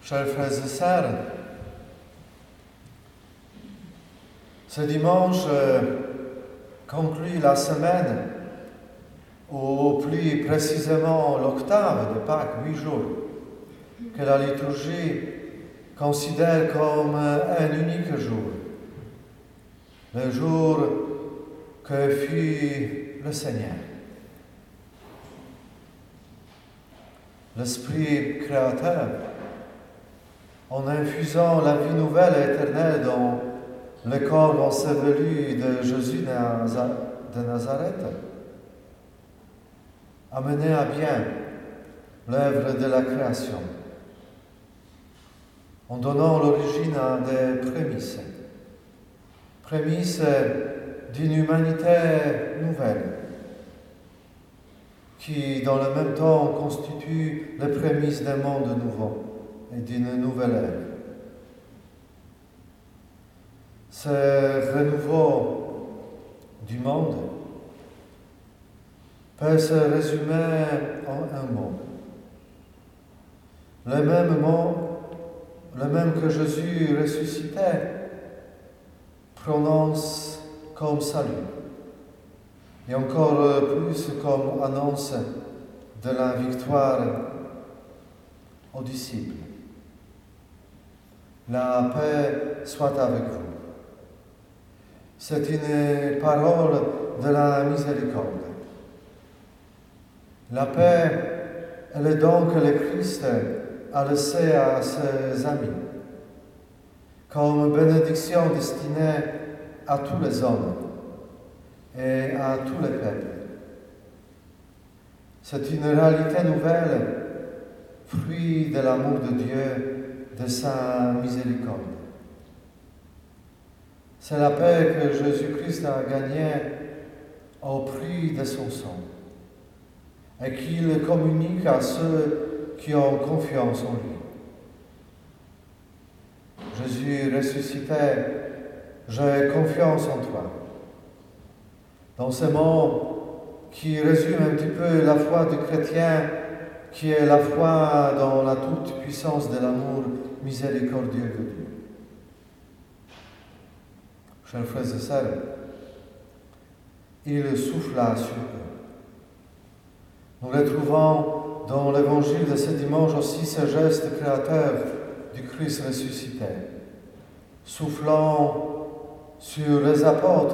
Chers frères et sœurs, ce dimanche conclut la semaine, ou plus précisément l'octave de Pâques, 8 jours, que la liturgie considère comme un unique jour, le jour que fut le Seigneur. L'Esprit créateur, en infusant la vie nouvelle et éternelle dans le corps enseveli de Jésus de Nazareth, a mené à bien l'œuvre de la création, en donnant l'origine à des prémices d'une humanité nouvelle, qui dans le même temps constitue les prémices d'un monde nouveau et d'une nouvelle ère. Ce renouveau du monde peut se résumer en un mot. Le même que Jésus ressuscité prononce comme salut, et encore plus comme annonce de la victoire aux disciples. La paix soit avec vous. C'est une parole de la miséricorde. La paix est le don que le Christ a laissé à ses amis, comme bénédiction destinée à tous les hommes et à tous les peuples. C'est une réalité nouvelle, fruit de l'amour de Dieu, de sa miséricorde. C'est la paix que Jésus-Christ a gagnée au prix de son sang et qu'il communique à ceux qui ont confiance en lui. Jésus ressuscité, j'ai confiance en toi. Dans ce mot qui résume un petit peu la foi du chrétien, qui est la foi dans la toute-puissance de l'amour miséricordieux de Dieu. Chers frères et sœurs, il souffla sur eux. Nous retrouvons dans l'évangile de ce dimanche aussi ce geste créateur du Christ ressuscité, soufflant sur les apôtres,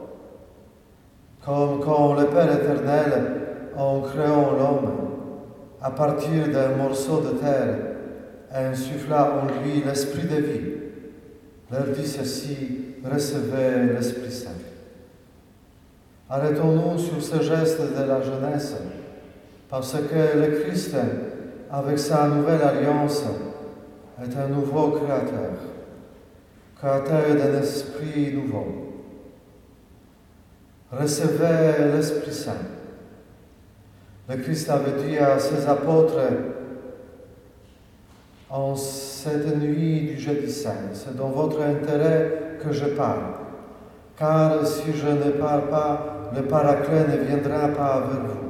comme quand le Père éternel, en créant l'homme, à partir d'un morceau de terre, insuffla en lui l'esprit de vie, leur dit ceci: recevez l'Esprit Saint. Arrêtons-nous sur ce geste de la jeunesse, parce que le Christ, avec sa nouvelle alliance, est un nouveau créateur d'un esprit nouveau. Recevez l'Esprit Saint. Le Christ avait dit à ses apôtres en cette nuit du jeudi saint: c'est dans votre intérêt que je parle, car si je ne parle pas, le Paraclet ne viendra pas vers vous.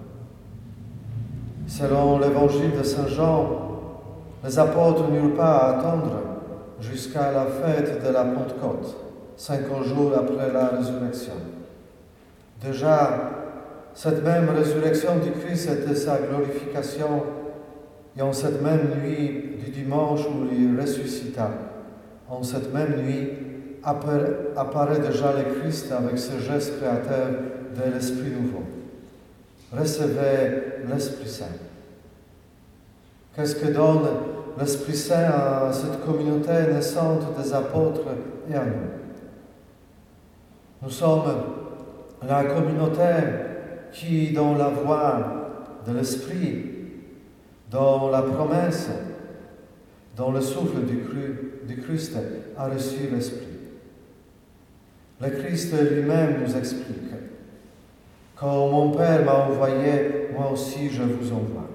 Selon l'évangile de Saint Jean, les apôtres n'eurent pas à attendre jusqu'à la fête de la Pentecôte, 50 jours après la résurrection. Déjà, cette même résurrection du Christ était sa glorification, et en cette même nuit du dimanche où il ressuscita, en cette même nuit, apparaît déjà le Christ avec ce geste créateur de l'Esprit nouveau. Recevez l'Esprit Saint. Qu'est-ce que donne l'Esprit Saint à cette communauté naissante des apôtres et à nous? Nous sommes la communauté qui, dans la voie de l'Esprit, dans la promesse, dans le souffle du Christ, a reçu l'Esprit. Le Christ lui-même nous explique: quand mon Père m'a envoyé, moi aussi je vous envoie.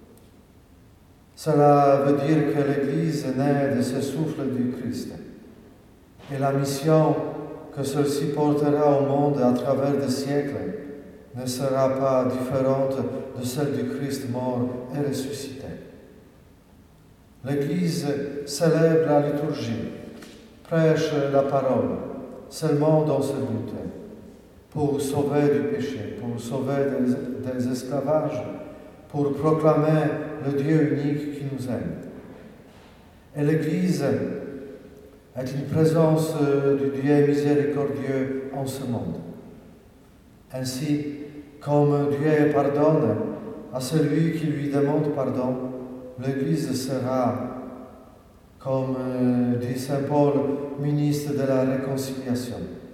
Cela veut dire que l'Église naît de ce souffle du Christ. Et la mission que celle-ci portera au monde à travers des siècles ne sera pas différente de celle du Christ mort et ressuscité. L'Église célèbre la liturgie, prêche la parole, seulement dans ce but, pour sauver du péché, pour sauver des esclavages, pour proclamer le Dieu unique qui nous aime. Et l'Église est une présence du Dieu miséricordieux en ce monde. Ainsi, comme Dieu pardonne à celui qui lui demande pardon, l'Église sera, comme dit Saint Paul, ministre de la réconciliation.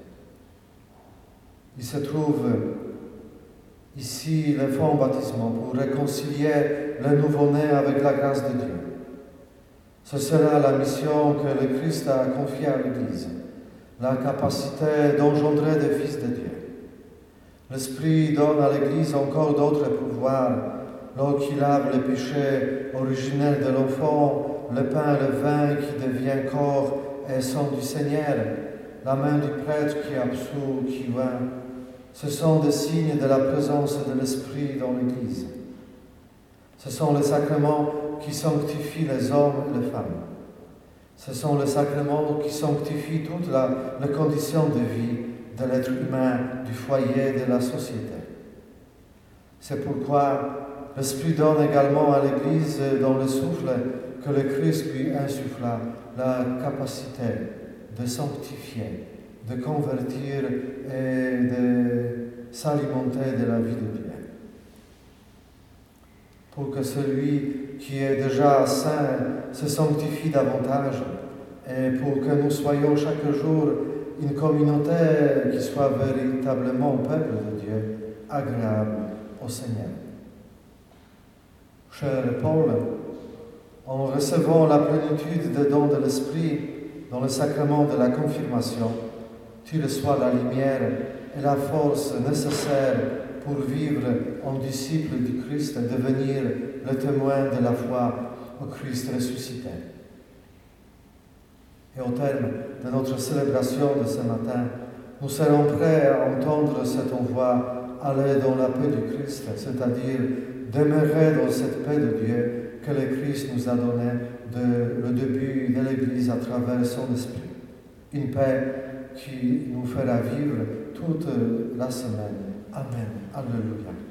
Il se trouve ici le fond baptismal pour réconcilier le nouveau-né avec la grâce de Dieu. Ce sera la mission que le Christ a confiée à l'Église, la capacité d'engendrer des fils de Dieu. L'Esprit donne à l'Église encore d'autres pouvoirs, l'eau qui lave le péché originel de l'enfant, le pain et le vin qui devient corps et sang du Seigneur, la main du prêtre qui absout, qui oint. Ce sont des signes de la présence de l'Esprit dans l'Église. Ce sont les sacrements qui sanctifient les hommes et les femmes. Ce sont les sacrements qui sanctifient toute la condition de vie de l'être humain, du foyer, de la société. C'est pourquoi l'Esprit donne également à l'Église, dans le souffle que le Christ lui insuffla, la capacité de sanctifier, de convertir et de s'alimenter de la vie de Dieu. Pour que celui qui est déjà saint se sanctifie davantage et pour que nous soyons chaque jour une communauté qui soit véritablement peuple de Dieu, agréable au Seigneur. Cher Paul, en recevant la plénitude des dons de l'Esprit dans le sacrement de la confirmation, tu reçois la lumière et la force nécessaires pour vivre en disciple du Christ et devenir le témoin de la foi au Christ ressuscité. Et au terme de notre célébration de ce matin, nous serons prêts à entendre cette envoi aller dans la paix du Christ, c'est-à-dire demeurer dans cette paix de Dieu que le Christ nous a donnée le début de l'Église à travers son Esprit. Une paix qui nous fera vivre toute la semaine. Amen. Alléluia.